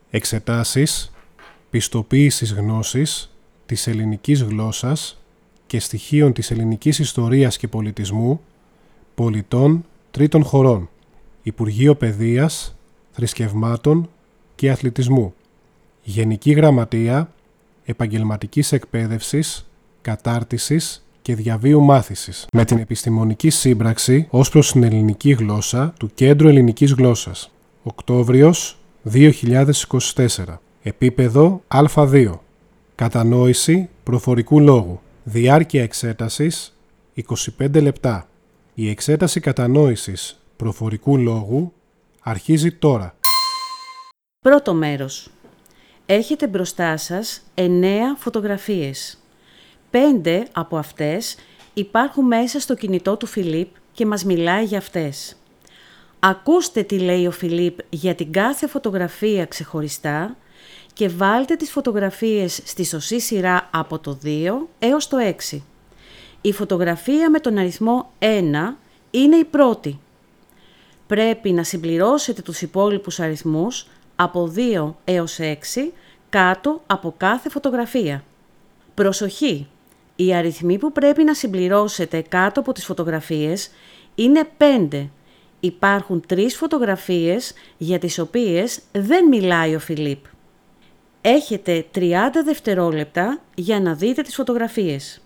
Εξετάσεις πιστοποίησης γνώσης της ελληνικής γλώσσας και στοιχείων της ελληνικής ιστορίας και πολιτισμού πολιτών τρίτων χωρών. Υπουργείο Παιδείας, Θρησκευμάτων και Αθλητισμού. Γενική Γραμματεία Επαγγελματικής Εκπαίδευσης, Κατάρτισης και Διαβίου Μάθησης, με την επιστημονική σύμπραξη ως προς την ελληνική γλώσσα του Κέντρου Ελληνικής Γλώσσας. Οκτώβριος 2024. Επίπεδο Α2. Κατανόηση προφορικού λόγου. Διάρκεια εξέτασης 25 λεπτά. Η εξέταση κατανόησης προφορικού λόγου αρχίζει τώρα. Πρώτο μέρος. Έχετε μπροστά σας 9 φωτογραφίες. 5 από αυτές υπάρχουν μέσα στο κινητό του Φιλίπ και μας μιλάει για αυτές. Ακούστε τι λέει ο Φιλίπ για την κάθε φωτογραφία ξεχωριστά και βάλτε τις φωτογραφίες στη σωστή σειρά από το 2 έως το 6. Η φωτογραφία με τον αριθμό 1 είναι η πρώτη. Πρέπει να συμπληρώσετε τους υπόλοιπους αριθμούς από 2 έως 6 κάτω από κάθε φωτογραφία. Προσοχή! Οι αριθμοί που πρέπει να συμπληρώσετε κάτω από τις φωτογραφίες είναι 5. Υπάρχουν 3 φωτογραφίες για τις οποίες δεν μιλάει ο Φιλίπ. Έχετε 30 δευτερόλεπτα για να δείτε τις φωτογραφίες.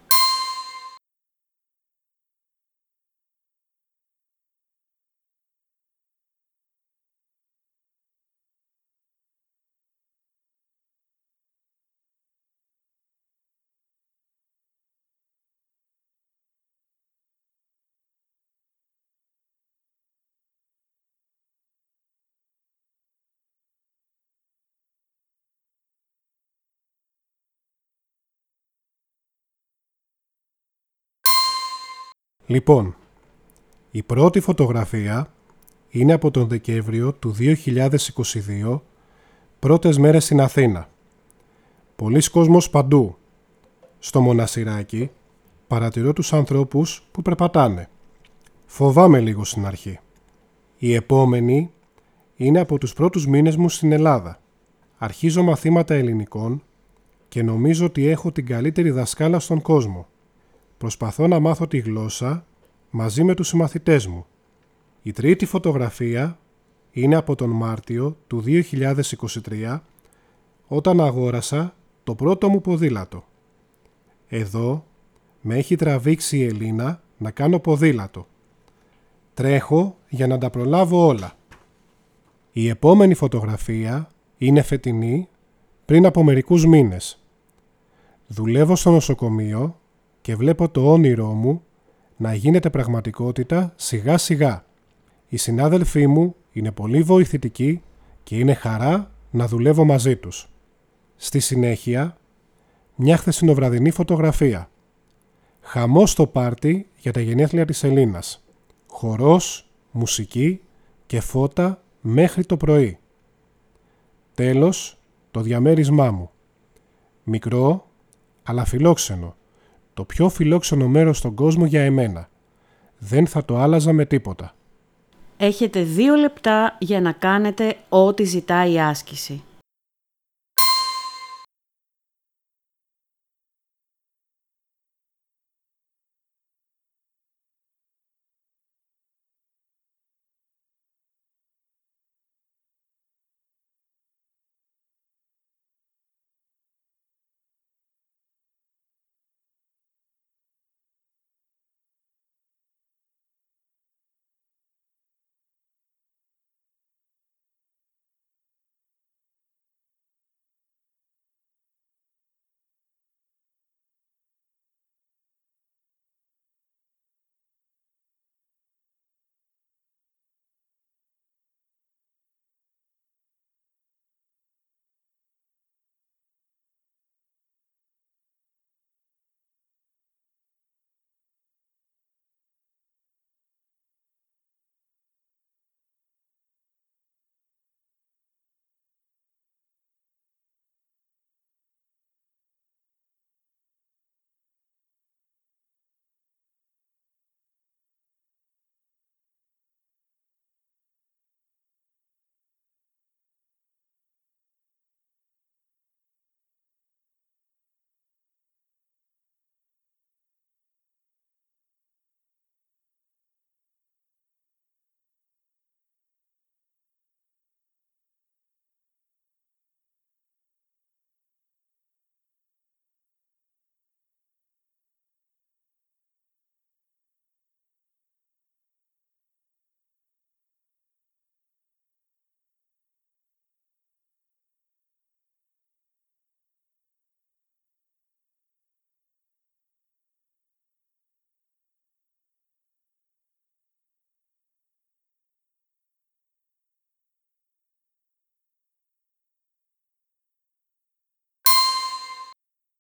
Λοιπόν, η πρώτη φωτογραφία είναι από τον Δεκέμβριο του 2022, πρώτες μέρες στην Αθήνα. Πολύς κόσμος παντού. Στο μοναστηράκι παρατηρώ τους ανθρώπους που περπατάνε. Φοβάμαι λίγο στην αρχή. Η επόμενη είναι από τους πρώτους μήνες μου στην Ελλάδα. Αρχίζω μαθήματα ελληνικών και νομίζω ότι έχω την καλύτερη δασκάλα στον κόσμο. Προσπαθώ να μάθω τη γλώσσα μαζί με τους συμμαθητές μου. Η τρίτη φωτογραφία είναι από τον Μάρτιο του 2023, όταν αγόρασα το πρώτο μου ποδήλατο. Εδώ με έχει τραβήξει η Ελίνα να κάνω ποδήλατο. Τρέχω για να τα προλάβω όλα. Η επόμενη φωτογραφία είναι φετινή, πριν από μερικούς μήνες. Δουλεύω στο νοσοκομείο και βλέπω το όνειρό μου να γίνεται πραγματικότητα σιγά σιγά. Οι συνάδελφοί μου είναι πολύ βοηθητικοί και είναι χαρά να δουλεύω μαζί τους. Στη συνέχεια, μια χθεσινοβραδινή φωτογραφία. Χαμός στο πάρτι για τα γενέθλια της Ελίνας. Χορός, μουσική και φώτα μέχρι το πρωί. Τέλος, το διαμέρισμά μου. Μικρό, αλλά φιλόξενο. Το πιο φιλόξενο μέρος στον κόσμο για εμένα. Δεν θα το άλλαζα με τίποτα. Έχετε 2 λεπτά για να κάνετε ό,τι ζητάει η άσκηση.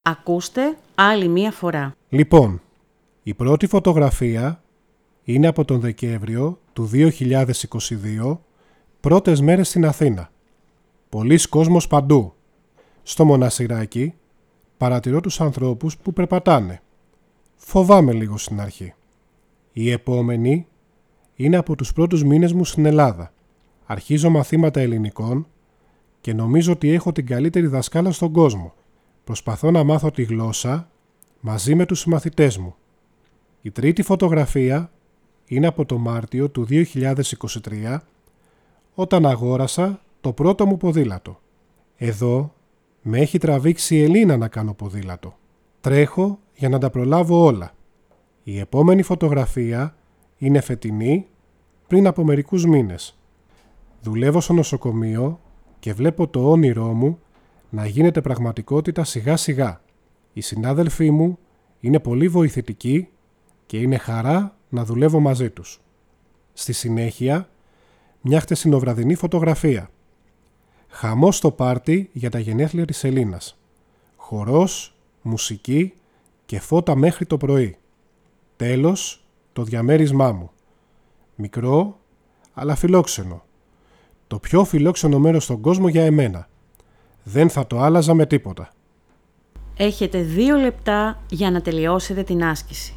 Ακούστε άλλη μία φορά. Λοιπόν, η πρώτη φωτογραφία είναι από τον Δεκέμβριο του 2022, πρώτες μέρες στην Αθήνα. Πολύς κόσμος παντού. Στο μοναστηράκι παρατηρώ τους ανθρώπους που περπατάνε. Φοβάμαι λίγο στην αρχή. Η επόμενη είναι από τους πρώτους μήνες μου στην Ελλάδα. Αρχίζω μαθήματα ελληνικών και νομίζω ότι έχω την καλύτερη δασκάλα στον κόσμο. Προσπαθώ να μάθω τη γλώσσα μαζί με τους συμμαθητές μου. Η τρίτη φωτογραφία είναι από το Μάρτιο του 2023, όταν αγόρασα το πρώτο μου ποδήλατο. Εδώ με έχει τραβήξει η Ελίνα να κάνω ποδήλατο. Τρέχω για να τα προλάβω όλα. Η επόμενη φωτογραφία είναι φετινή, πριν από μερικούς μήνες. Δουλεύω στο νοσοκομείο και βλέπω το όνειρό μου να γίνεται πραγματικότητα σιγά σιγά. Οι συνάδελφοί μου είναι πολύ βοηθητικοί και είναι χαρά να δουλεύω μαζί τους. Στη συνέχεια, μια χτεσινοβραδινή φωτογραφία. Χαμός στο πάρτι για τα γενέθλια της Ελίνας. Χορός, μουσική και φώτα μέχρι το πρωί. Τέλος, το διαμέρισμά μου. Μικρό, αλλά φιλόξενο. Το πιο φιλόξενο μέρος στον κόσμο για εμένα. Δεν θα το άλλαζα με τίποτα. Έχετε 2 λεπτά για να τελειώσετε την άσκηση.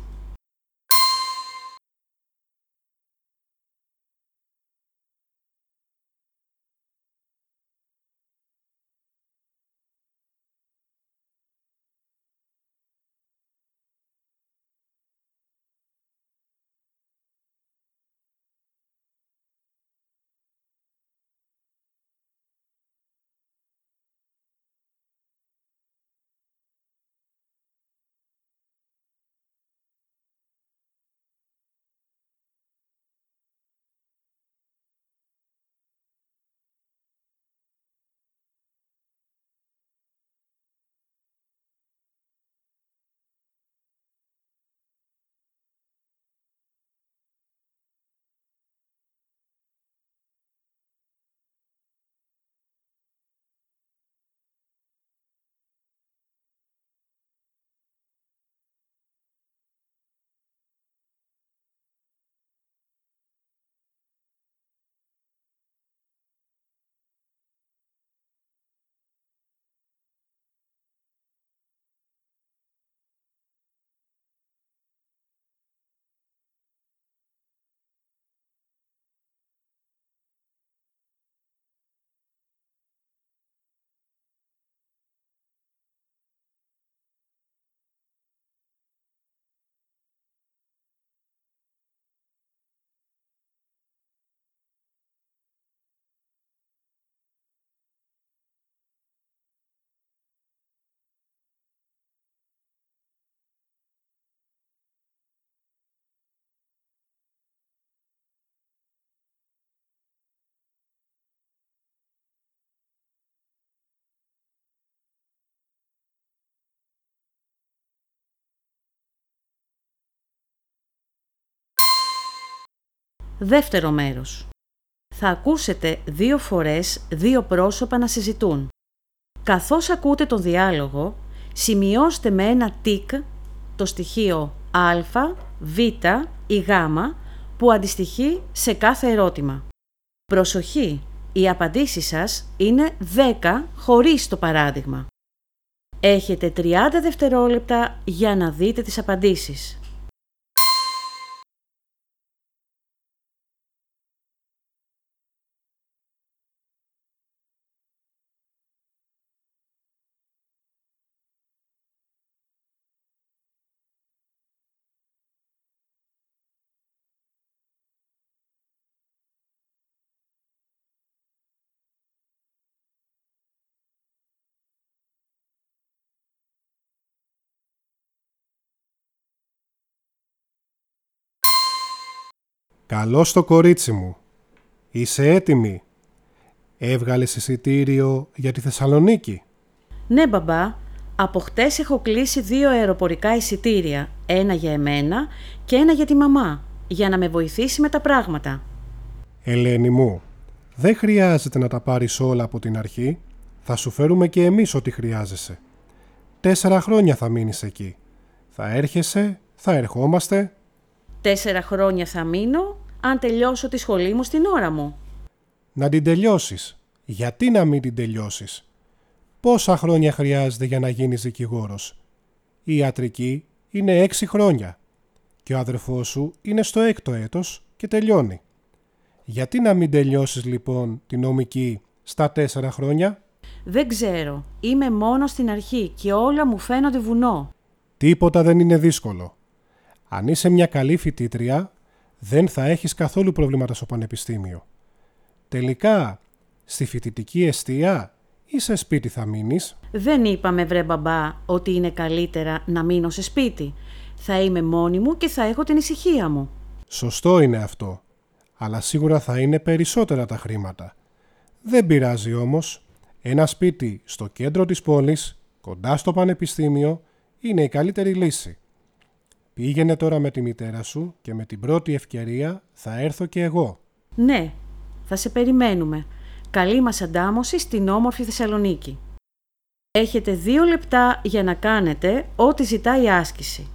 Δεύτερο μέρος. Θα ακούσετε 2 φορές 2 πρόσωπα να συζητούν. Καθώς ακούτε τον διάλογο, σημειώστε με ένα τικ το στοιχείο α, β ή γ που αντιστοιχεί σε κάθε ερώτημα. Προσοχή! Οι απαντήσεις σας είναι 10 χωρίς το παράδειγμα. Έχετε 30 δευτερόλεπτα για να δείτε τις απαντήσεις. Καλώς το κορίτσι μου. Είσαι έτοιμη? Έβγαλες εισιτήριο για τη Θεσσαλονίκη? Ναι, μπαμπά. Από χτες έχω κλείσει 2 αεροπορικά εισιτήρια. Ένα για εμένα και ένα για τη μαμά, για να με βοηθήσει με τα πράγματα. Ελένη μου, δεν χρειάζεται να τα πάρεις όλα από την αρχή. Θα σου φέρουμε και εμείς ό,τι χρειάζεσαι. 4 χρόνια θα μείνεις εκεί. Θα έρχεσαι, θα ερχόμαστε. 4 χρόνια θα μείνω, αν τελειώσω τη σχολή μου στην ώρα μου. Να την τελειώσεις. Γιατί να μην την τελειώσεις? Πόσα χρόνια χρειάζεται για να γίνεις δικηγόρος? Η ιατρική είναι 6 χρόνια και ο αδερφός σου είναι στο 6ο έτος και τελειώνει. Γιατί να μην τελειώσεις λοιπόν τη νομική στα 4 χρόνια? Δεν ξέρω. Είμαι μόνο στην αρχή και όλα μου φαίνονται βουνό. Τίποτα δεν είναι δύσκολο. Αν είσαι μια καλή φοιτήτρια, δεν θα έχεις καθόλου προβλήματα στο πανεπιστήμιο. Τελικά, στη φοιτητική εστία ή σε σπίτι θα μείνεις? Δεν είπαμε, βρε μπαμπά, ότι είναι καλύτερα να μείνω σε σπίτι. Θα είμαι μόνη μου και θα έχω την ησυχία μου. Σωστό είναι αυτό, αλλά σίγουρα θα είναι περισσότερα τα χρήματα. Δεν πειράζει όμως. Ένα σπίτι στο κέντρο της πόλης, κοντά στο πανεπιστήμιο, είναι η καλύτερη λύση. Πήγαινε τώρα με τη μητέρα σου και με την πρώτη ευκαιρία θα έρθω και εγώ. Ναι, θα σε περιμένουμε. Καλή μας αντάμωση στην όμορφη Θεσσαλονίκη. Έχετε 2 λεπτά για να κάνετε ό,τι ζητάει η άσκηση.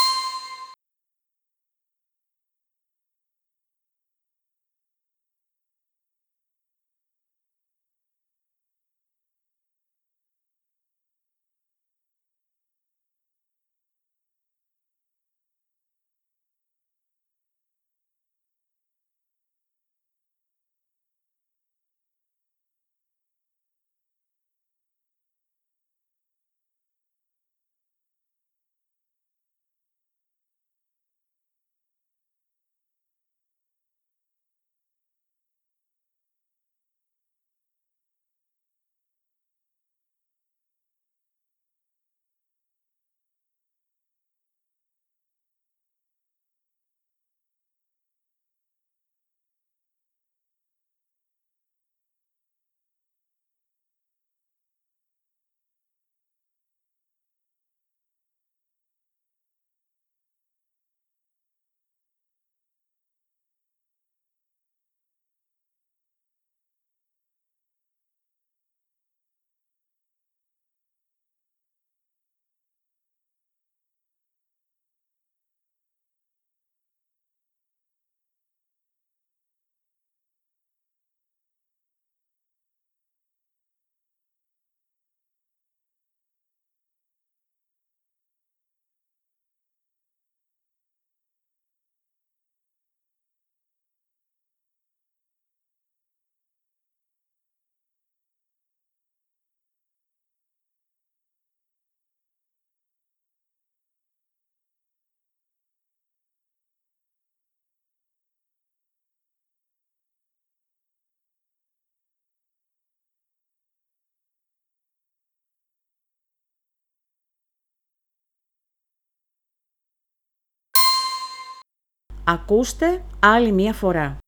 Ακούστε άλλη μία φορά.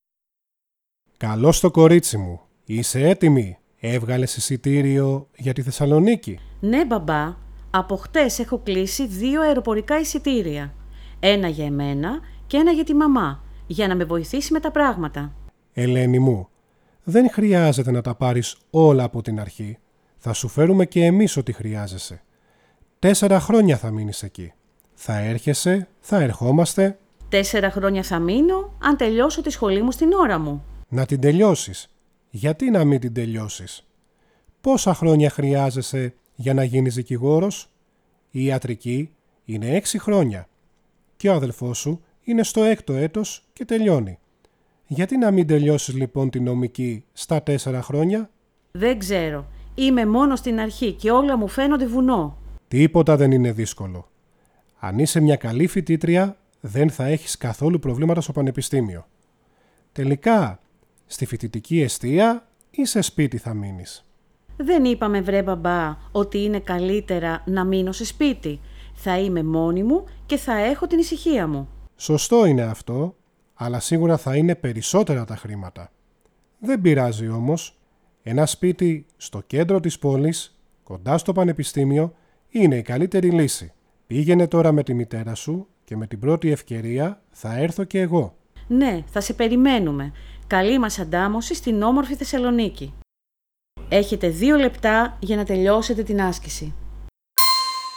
Καλώς το κορίτσι μου. Είσαι έτοιμη? Έβγαλες εισιτήριο για τη Θεσσαλονίκη? Ναι, μπαμπά. Από χτες έχω κλείσει 2 αεροπορικά εισιτήρια. Ένα για εμένα και ένα για τη μαμά, για να με βοηθήσει με τα πράγματα. Ελένη μου, δεν χρειάζεται να τα πάρεις όλα από την αρχή. Θα σου φέρουμε και εμείς ό,τι χρειάζεσαι. 4 χρόνια θα μείνεις εκεί. Θα έρχεσαι, θα ερχόμαστε. 4 χρόνια θα μείνω, αν τελειώσω τη σχολή μου στην ώρα μου. Να την τελειώσεις. Γιατί να μην την τελειώσεις? Πόσα χρόνια χρειάζεσαι για να γίνεις δικηγόρος? Η ιατρική είναι 6 χρόνια και ο αδελφός σου είναι στο 6ο έτος και τελειώνει. Γιατί να μην τελειώσεις λοιπόν τη νομική στα 4 χρόνια? Δεν ξέρω. Είμαι μόνο στην αρχή και όλα μου φαίνονται βουνό. Τίποτα δεν είναι δύσκολο. Αν είσαι μια καλή φοιτήτρια, δεν θα έχεις καθόλου προβλήματα στο πανεπιστήμιο. Τελικά, στη φοιτητική εστία ή σε σπίτι θα μείνεις? Δεν είπαμε, βρε μπαμπά, ότι είναι καλύτερα να μείνω σε σπίτι. Θα είμαι μόνη μου και θα έχω την ησυχία μου. Σωστό είναι αυτό, αλλά σίγουρα θα είναι περισσότερα τα χρήματα. Δεν πειράζει όμως. Ένα σπίτι στο κέντρο της πόλης, κοντά στο πανεπιστήμιο, είναι η καλύτερη λύση. Πήγαινε τώρα με τη μητέρα σου και με την πρώτη ευκαιρία θα έρθω και εγώ. Ναι, θα σε περιμένουμε. Καλή μας αντάμωση στην όμορφη Θεσσαλονίκη. Έχετε 2 λεπτά για να τελειώσετε την άσκηση.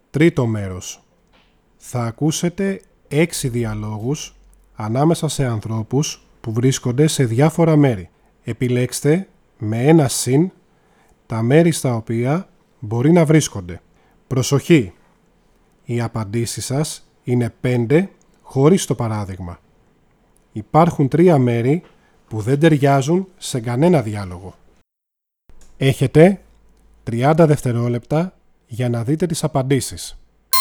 Τρίτο μέρος. Θα ακούσετε 6 διαλόγους ανάμεσα σε ανθρώπους που βρίσκονται σε διάφορα μέρη. Επιλέξτε με ένα συν τα μέρη στα οποία μπορεί να βρίσκονται. Προσοχή! Οι απαντήσεις σας είναι 5 χωρίς το παράδειγμα. Υπάρχουν 3 μέρη που δεν ταιριάζουν σε κανένα διάλογο. Έχετε 30 δευτερόλεπτα για να δείτε τις απαντήσεις.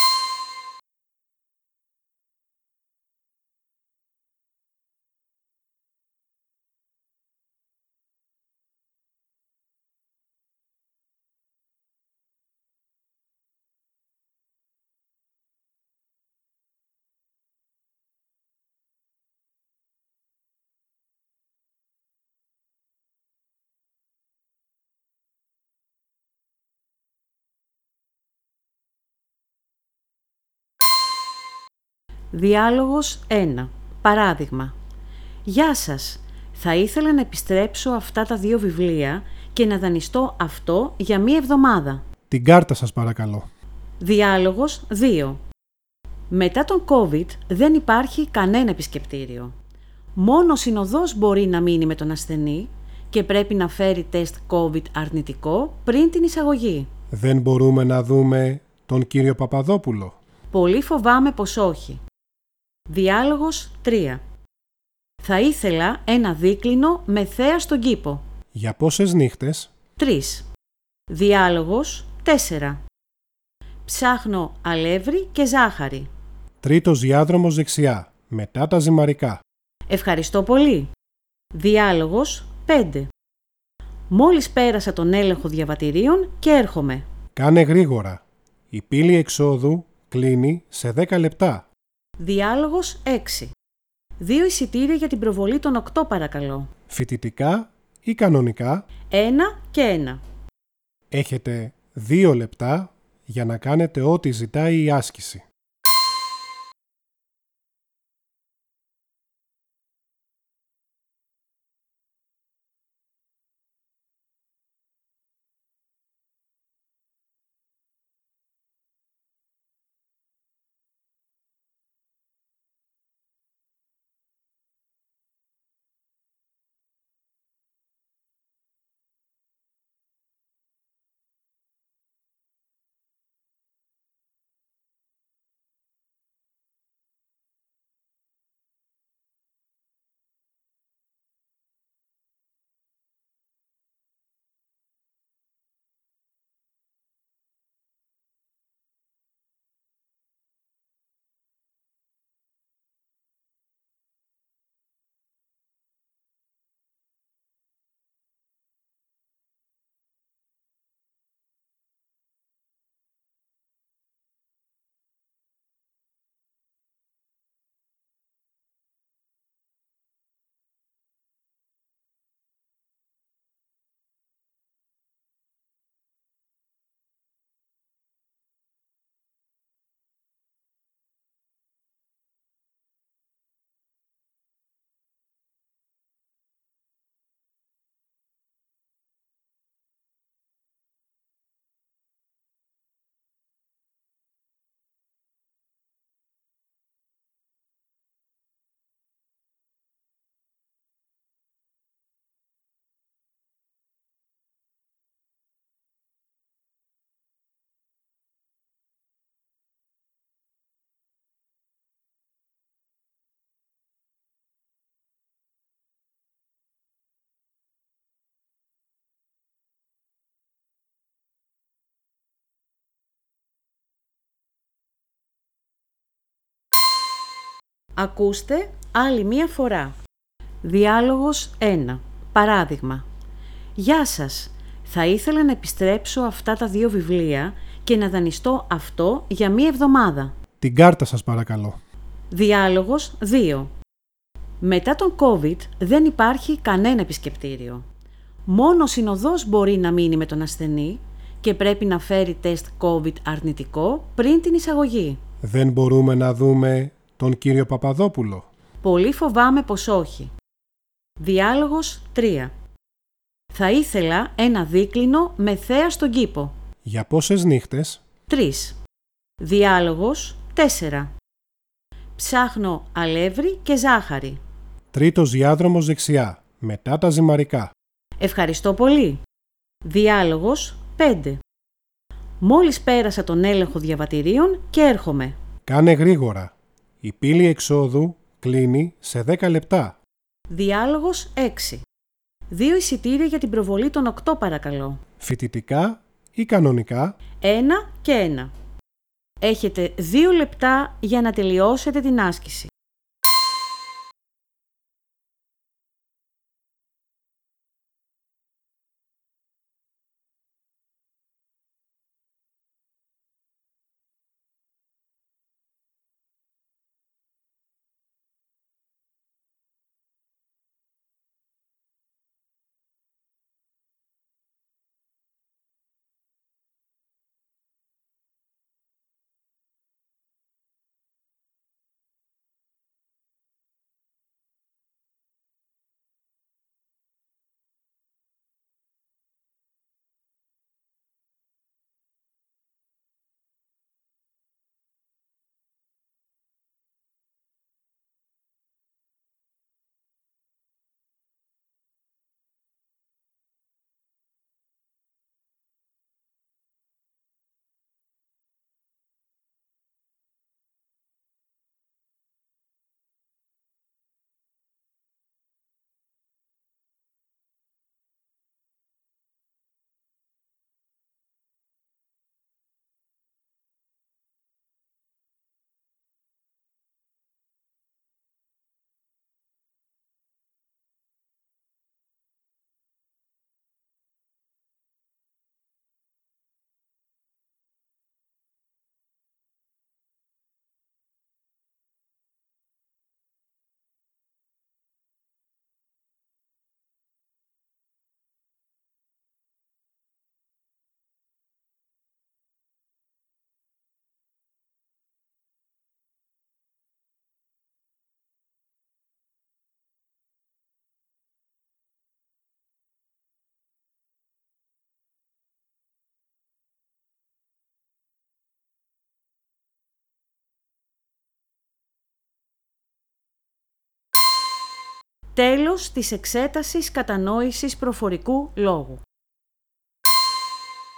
Διάλογος 1. Παράδειγμα. Γεια σας. Θα ήθελα να επιστρέψω αυτά τα 2 βιβλία και να δανειστώ αυτό για μία εβδομάδα. Την κάρτα σας παρακαλώ. Διάλογος 2. Μετά τον COVID δεν υπάρχει κανένα επισκεπτήριο. Μόνο ο συνοδός μπορεί να μείνει με τον ασθενή και πρέπει να φέρει τεστ COVID αρνητικό πριν την εισαγωγή. Δεν μπορούμε να δούμε τον κύριο Παπαδόπουλο. Πολύ φοβάμαι πως όχι. Διάλογος 3. Θα ήθελα ένα δίκλινο με θέα στον κήπο. Για πόσες νύχτες? 3. Διάλογος 4. Ψάχνω αλεύρι και ζάχαρη. Τρίτος διάδρομος δεξιά, μετά τα ζυμαρικά. Ευχαριστώ πολύ. Διάλογος 5. Μόλις πέρασα τον έλεγχο διαβατηρίων και έρχομαι. Κάνε γρήγορα. Η πύλη εξόδου κλείνει σε 10 λεπτά. Διάλογος 6. 2 εισιτήρια για την προβολή των 8 παρακαλώ. Φοιτητικά ή κανονικά? 1 και 1. Έχετε 2 λεπτά για να κάνετε ό,τι ζητάει η άσκηση. Ακούστε άλλη μία φορά. Διάλογος 1. Παράδειγμα. Γεια σας. Θα ήθελα να επιστρέψω αυτά τα 2 βιβλία και να δανειστώ αυτό για μία εβδομάδα. Την κάρτα σας παρακαλώ. Διάλογος 2. Μετά τον COVID δεν υπάρχει κανένα επισκεπτήριο. Μόνο ο συνοδός μπορεί να μείνει με τον ασθενή και πρέπει να φέρει τεστ COVID αρνητικό πριν την εισαγωγή. Δεν μπορούμε να δούμε τον κύριο Παπαδόπουλο. Πολύ φοβάμαι πως όχι. Διάλογος 3. Θα ήθελα ένα δίκλινο με θέα στον κήπο. Για πόσες νύχτες? 3. Διάλογος 4. Ψάχνω αλεύρι και ζάχαρη. Τρίτος διάδρομος δεξιά, μετά τα ζυμαρικά. Ευχαριστώ πολύ. Διάλογος 5. Μόλις πέρασα τον έλεγχο διαβατηρίων και έρχομαι. Κάνε γρήγορα. Η πύλη εξόδου κλείνει σε 10 λεπτά. Διάλογος 6. 2 εισιτήρια για την προβολή των 8 παρακαλώ. Φοιτητικά ή κανονικά? 1 και 1. Έχετε 2 λεπτά για να τελειώσετε την άσκηση. Τέλος της εξέτασης κατανόησης προφορικού λόγου.